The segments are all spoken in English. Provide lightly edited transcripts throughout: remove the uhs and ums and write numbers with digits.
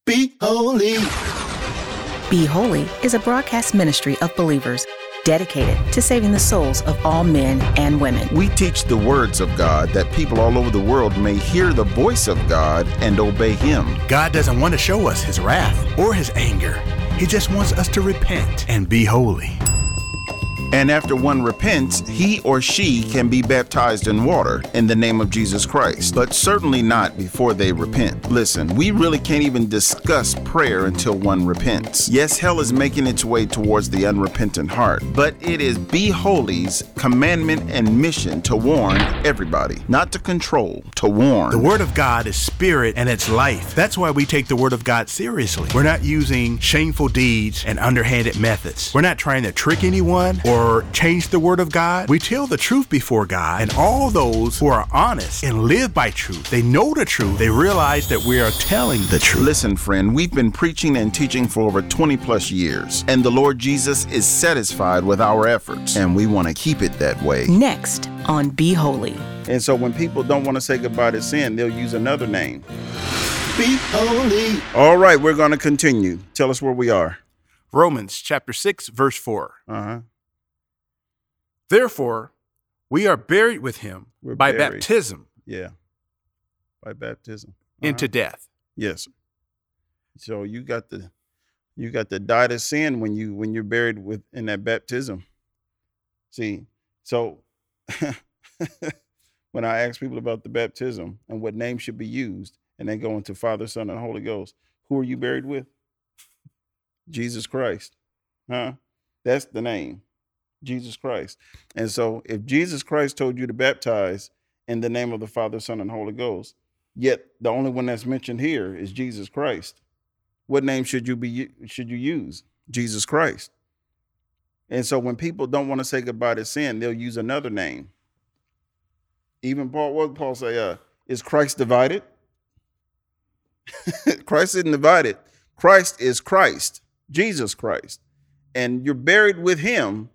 Be holy. Be Holy is a broadcast ministry of believers dedicated to saving the souls of all men and women. We teach the words of God that people all over the world may hear the voice of God and obey Him. God doesn't want to show us His wrath or His anger. He just wants us to repent and be holy. And after one repents, he or she can be baptized in water in the name of Jesus Christ, but certainly not before they repent. Listen, we really can't even discuss prayer until one repents. Yes, hell is making its way towards the unrepentant heart, but it is Be Holy's commandment and mission to warn everybody, not to control, to warn. The Word of God is spirit and it's life. That's why we take the Word of God seriously. We're not using shameful deeds and underhanded methods. We're not trying to trick anyone or change the Word of God. We tell the truth before God, and all those who are honest and live by truth, they know the truth, they realize that we are telling the truth. Listen, friend, we've been preaching and teaching for over 20 plus years, and the Lord Jesus is satisfied with our efforts, and we want to keep it that way. Next on Be Holy. And so when people don't want to say goodbye to sin, they'll use another name. Be holy. All right, we're going to continue. Tell us where we are. Romans chapter 6, verse 4. Therefore, we are buried with him by baptism. Yeah, by baptism. Into death. Yes. So you got to die to sin when you're buried in that baptism. See, so when I ask people about the baptism and what name should be used, and they go into Father, Son, and Holy Ghost, who are you buried with? Jesus Christ. That's the name. Jesus Christ. And so if Jesus Christ told you to baptize in the name of the Father, Son, and Holy Ghost, yet the only one that's mentioned here is Jesus Christ, what name should you use? Jesus Christ. And so when people don't want to say goodbye to sin, they'll use another name. Even Paul, what did Paul say? Is Christ divided? Christ isn't divided. Christ is Christ, Jesus Christ. And you're buried with him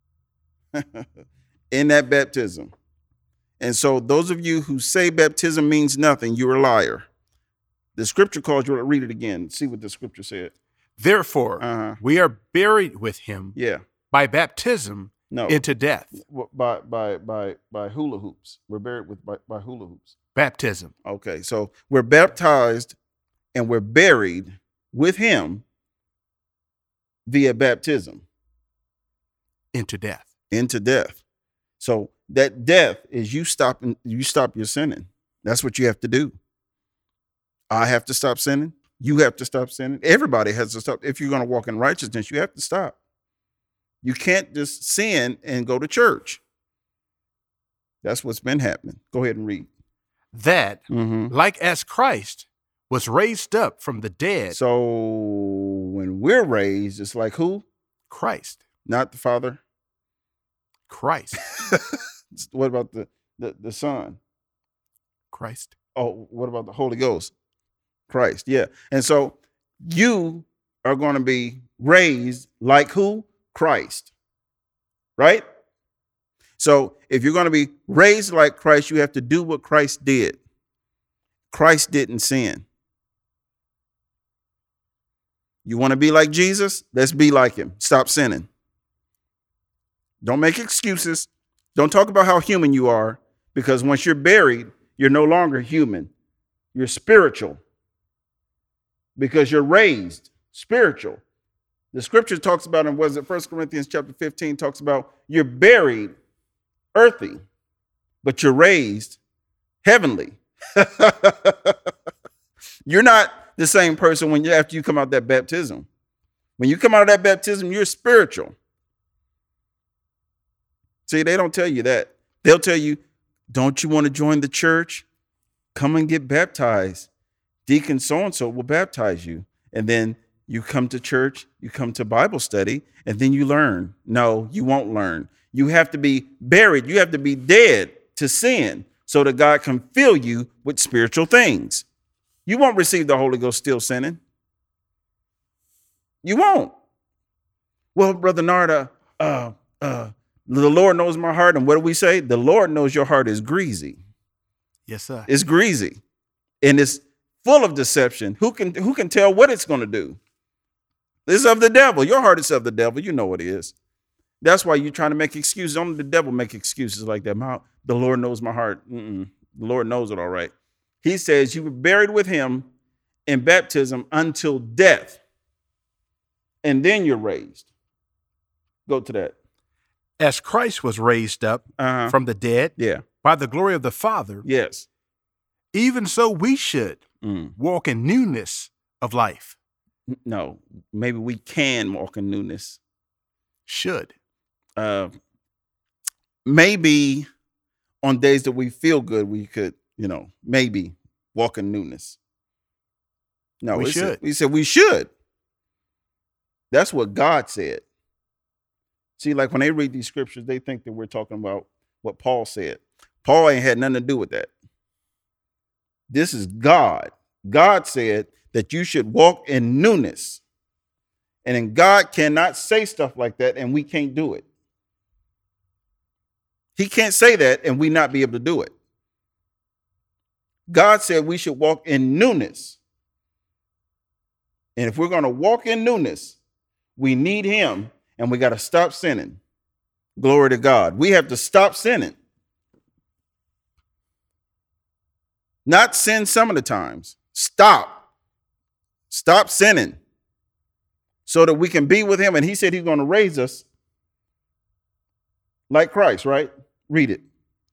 in that baptism. And so those of you who say baptism means nothing, you're a liar. The scripture calls you, read it again, see what the scripture said. Therefore, we are buried with him by baptism into death. By hula hoops. We're buried by hula hoops. Baptism. Okay, so we're baptized and we're buried with him via baptism. Into death. Into death. So that death is you stop your sinning. That's what you have to do. I have to stop sinning. You have to stop sinning. Everybody has to stop. If you're going to walk in righteousness, you have to stop. You can't just sin and go to church. That's what's been happening. Go ahead and read. That, like as Christ was raised up from the dead. So when we're raised, it's like who? Christ. Not the Father. Christ. What about the Son? Christ. Oh, what about the Holy Ghost? Christ, yeah. And so you are going to be raised like who? Christ, right? So if you're going to be raised like Christ, you have to do what Christ did. Christ didn't sin. You want to be like Jesus? Let's be like him. Stop sinning. Don't make excuses. Don't talk about how human you are, because once you're buried, you're no longer human. You're spiritual because you're raised spiritual. The scripture talks about, and was it 1 Corinthians chapter 15 talks about you're buried earthy, but you're raised heavenly. You're not the same person after you come out of that baptism. When you come out of that baptism, you're spiritual. See, they don't tell you that. They'll tell you, don't you want to join the church? Come and get baptized. Deacon so-and-so will baptize you. And then you come to church, you come to Bible study, and then you learn. No, you won't learn. You have to be buried. You have to be dead to sin so that God can fill you with spiritual things. You won't receive the Holy Ghost still sinning. You won't. Well, Brother Narda, the Lord knows my heart. And what do we say? The Lord knows your heart is greasy. Yes, sir. It's greasy. And it's full of deception. Who can tell what it's going to do? This is of the devil. Your heart is of the devil. You know it is. That's why you're trying to make excuses. Only the devil make excuses like that. The Lord knows my heart. The Lord knows it all right. He says you were buried with him in baptism until death. And then you're raised. Go to that. As Christ was raised up from the dead by the glory of the Father, yes, even so we should walk in newness of life. No, maybe we can walk in newness. Should. Maybe on days that we feel good, we could, maybe walk in newness. No, we should. We said we should. That's what God said. See, like when they read these scriptures, they think that we're talking about what Paul said. Paul ain't had nothing to do with that. This is God. God said that you should walk in newness. And then God cannot say stuff like that, and we can't do it. He can't say that and we not be able to do it. God said we should walk in newness. And if we're going to walk in newness, we need him, and we got to stop sinning. Glory to God. We have to stop sinning. Not sin some of the times. Stop sinning so that we can be with him. And he said he's going to raise us like Christ, right? Read it.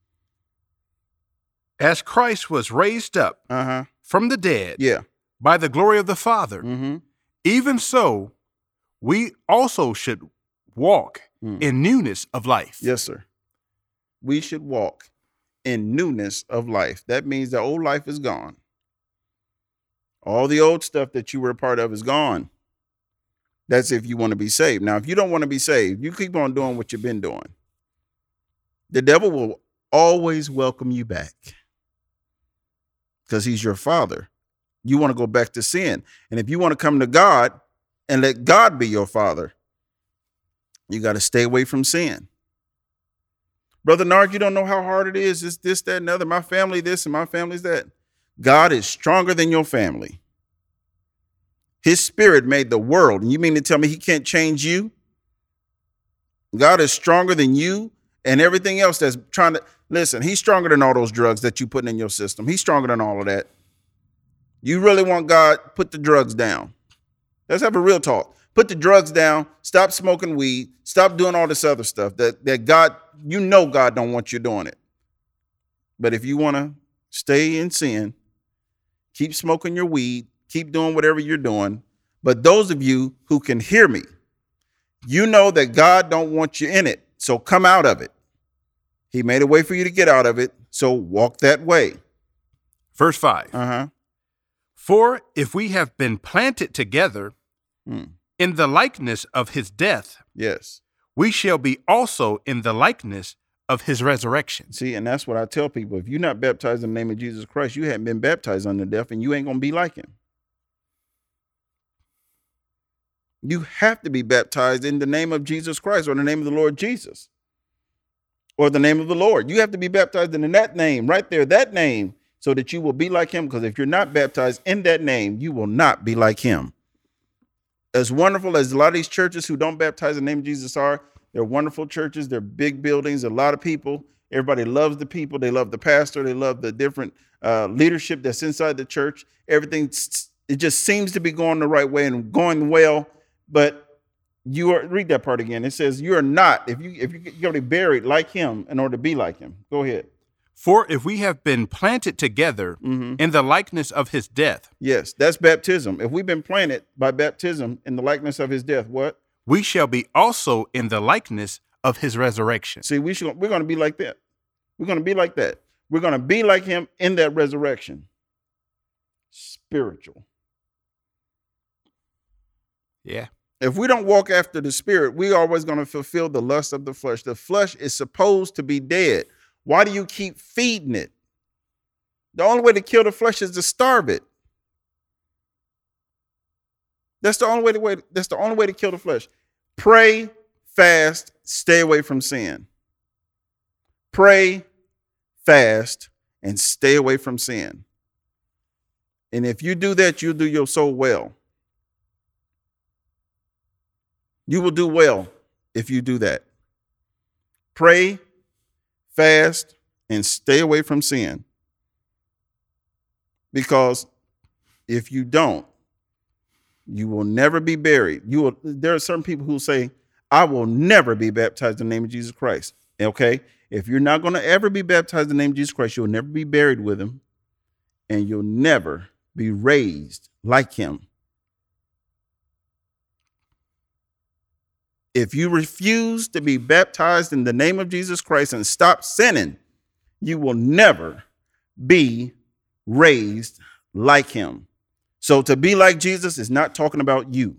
As Christ was raised up from the dead by the glory of the Father, even so we also should walk in newness of life. Yes, sir. We should walk in newness of life. That means the old life is gone. All the old stuff that you were a part of is gone. That's if you want to be saved. Now, if you don't want to be saved, you keep on doing what you've been doing. The devil will always welcome you back because he's your father. You want to go back to sin. And if you want to come to God and let God be your father, you got to stay away from sin. Brother Nard, you don't know how hard it is. It's this, that, and other. My family this and my family's that. God is stronger than your family. His spirit made the world. And you mean to tell me he can't change you? God is stronger than you and everything else that's trying to, listen, he's stronger than all those drugs that you putting in your system. He's stronger than all of that. You really want God, put the drugs down. Let's have a real talk. Put the drugs down. Stop smoking weed. Stop doing all this other stuff that God, God don't want you doing it. But if you want to stay in sin, keep smoking your weed, keep doing whatever you're doing. But those of you who can hear me, you know that God don't want you in it. So come out of it. He made a way for you to get out of it. So walk that way. Verse 5. For if we have been planted together in the likeness of his death, yes, we shall be also in the likeness of his resurrection. See, and that's what I tell people. If you're not baptized in the name of Jesus Christ, you haven't been baptized unto death, and you ain't going to be like him. You have to be baptized in the name of Jesus Christ or the name of the Lord Jesus or the name of the Lord. You have to be baptized in that name right there, that name, so that you will be like him. Because if you're not baptized in that name, you will not be like him. As wonderful as a lot of these churches who don't baptize in the name of Jesus are, they're wonderful churches. They're big buildings. A lot of people. Everybody loves the people. They love the pastor. They love the different leadership that's inside the church. Everything, it just seems to be going the right way and going well. But read that part again. It says you are not, if you got to be buried like him in order to be like him. Go ahead. For if we have been planted together in the likeness of his death. Yes, that's baptism. If we've been planted by baptism in the likeness of his death, what? We shall be also in the likeness of his resurrection. See, we're going to be like that. We're going to be like that. We're going to be like him in that resurrection. Spiritual. Yeah. If we don't walk after the spirit, we're always going to fulfill the lust of the flesh. The flesh is supposed to be dead. Why do you keep feeding it? The only way to kill the flesh is to starve it. That's the only way to kill the flesh. Pray, fast, stay away from sin. Pray, fast, and stay away from sin. And if you do that, you'll do your soul well. You will do well if you do that. Pray, fast, and stay away from sin. Because if you don't, you will never be buried. There are certain people who say, I will never be baptized in the name of Jesus Christ. Okay? If you're not going to ever be baptized in the name of Jesus Christ, you'll never be buried with him, and you'll never be raised like him. If you refuse to be baptized in the name of Jesus Christ and stop sinning, you will never be raised like him. So to be like Jesus is not talking about you.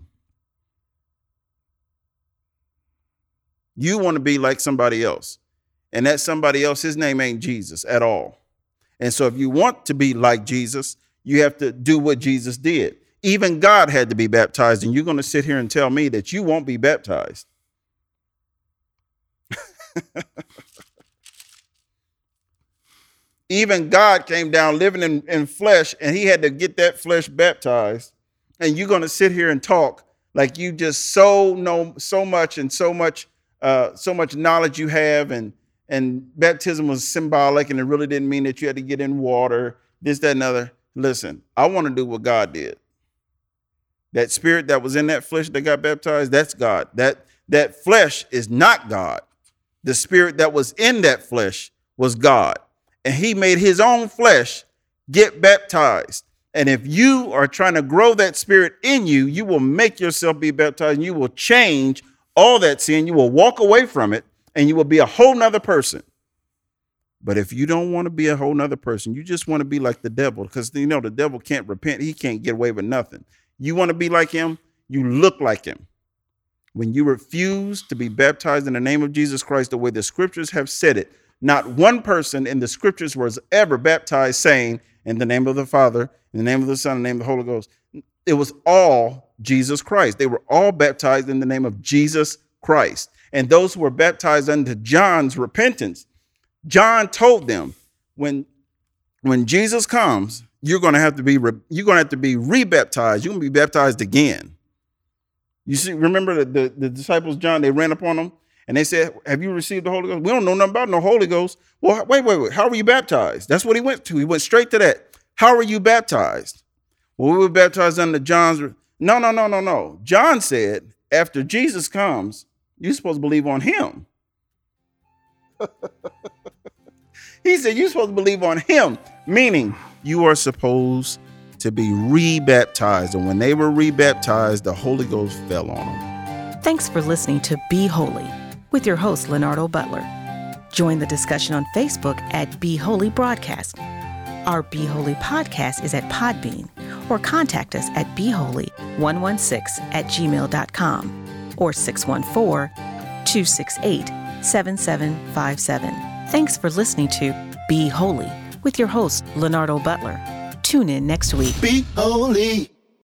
You want to be like somebody else. And that somebody else, his name ain't Jesus at all. And so if you want to be like Jesus, you have to do what Jesus did. Even God had to be baptized, and you're going to sit here and tell me that you won't be baptized. Even God came down living in flesh, and he had to get that flesh baptized. And you're going to sit here and talk like you just know so much knowledge you have, and baptism was symbolic, and it really didn't mean that you had to get in water, this, that, and other. Listen, I want to do what God did. That spirit that was in that flesh that got baptized, that's God. That flesh is not God. The spirit that was in that flesh was God. And he made his own flesh get baptized. And if you are trying to grow that spirit in you, you will make yourself be baptized, and you will change all that sin. You will walk away from it, and you will be a whole nother person. But if you don't want to be a whole nother person, you just want to be like the devil, because the devil can't repent. He can't get away with nothing. You want to be like him, you look like him. When you refuse to be baptized in the name of Jesus Christ, the way the scriptures have said it, not one person in the scriptures was ever baptized saying, in the name of the Father, in the name of the Son, in the name of the Holy Ghost. It was all Jesus Christ. They were all baptized in the name of Jesus Christ. And those who were baptized unto John's repentance, John told them, when Jesus comes, you're going to have to be rebaptized. You're going to be baptized again. You see, remember the disciples, John, they ran up on him and they said, have you received the Holy Ghost? We don't know nothing about no Holy Ghost. Well, wait. How were you baptized? That's what he went to. He went straight to that. How are you baptized? Well, we were baptized under John's. No. John said, after Jesus comes, you're supposed to believe on him. He said, you're supposed to believe on him, meaning you are supposed to be rebaptized. And when they were rebaptized, the Holy Ghost fell on them. Thanks for listening to Be Holy with your host, Leonardo Butler. Join the discussion on Facebook at Be Holy Broadcast. Our Be Holy podcast is at Podbean, or contact us at beholy116@gmail.com or 614-268-7757. Thanks for listening to Be Holy with your host, Leonardo Butler. Tune in next week. Be holy.